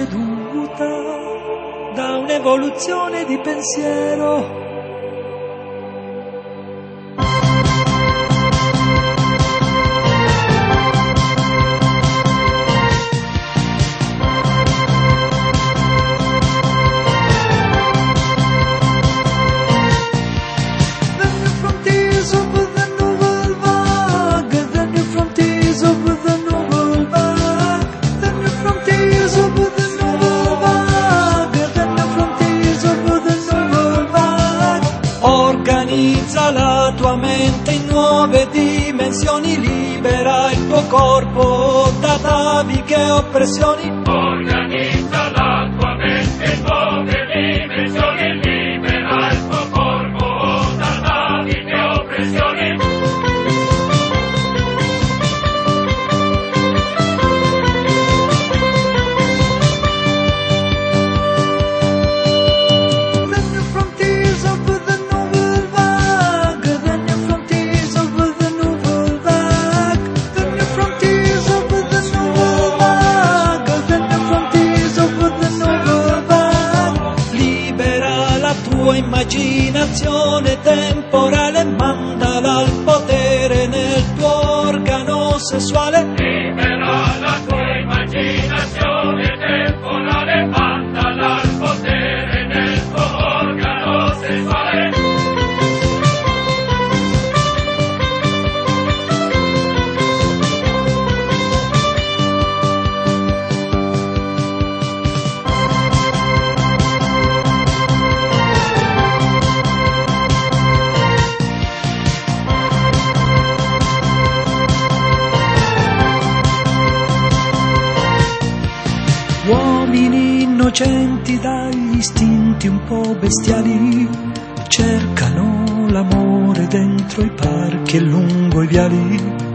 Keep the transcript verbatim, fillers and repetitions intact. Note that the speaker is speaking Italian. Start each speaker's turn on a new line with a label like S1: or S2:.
S1: posseduta da un'evoluzione di pensiero. Organizza la tua mente in nuove dimensioni, libera il tuo corpo da ataviche oppressioni.
S2: Organizza la tua mente in nuove dimensioni, libera il tuo corpo da ataviche oppressioni.
S1: Tua immaginazione temporale, mandala al potere nel tuo organo sessuale.
S2: Libera la tua immaginazione temporale, mandala al potere nel tuo organo sessuale.
S1: Uomini innocenti dagli istinti un po' bestiali cercano l'amore dentro i parchi e lungo i viali.